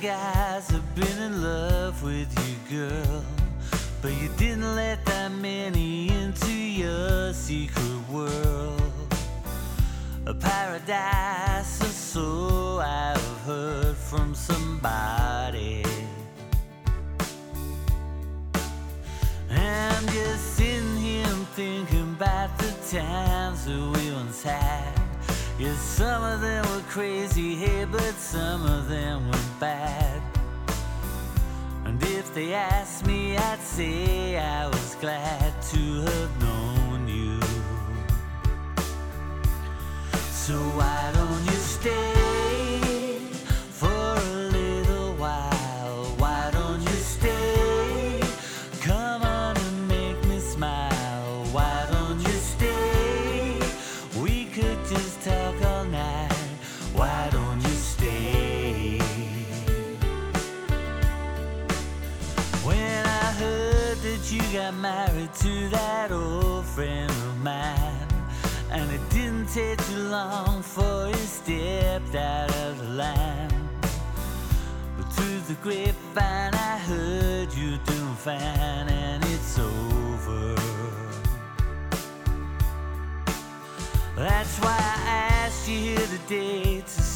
guys have been in love with you, girl, but you didn't let that many into your secret world. A paradise or so I've heard from somebody. I'm just sitting here and thinking about the times that we once had. Yes, some of them were crazy, hey, but some of them were bad. And if they asked me, I'd say I was glad to have known you. So why don't you stay for a little while? Why don't you stay? Come on and make me smile. Why don't you stay? We could just talk all night. Why don't you stay? When I heard that you got married to that old friend of mine, and it didn't take too long for you stepped out of the line. But through the grapevine I heard you doing fine, and it's over. That's why I asked you here today to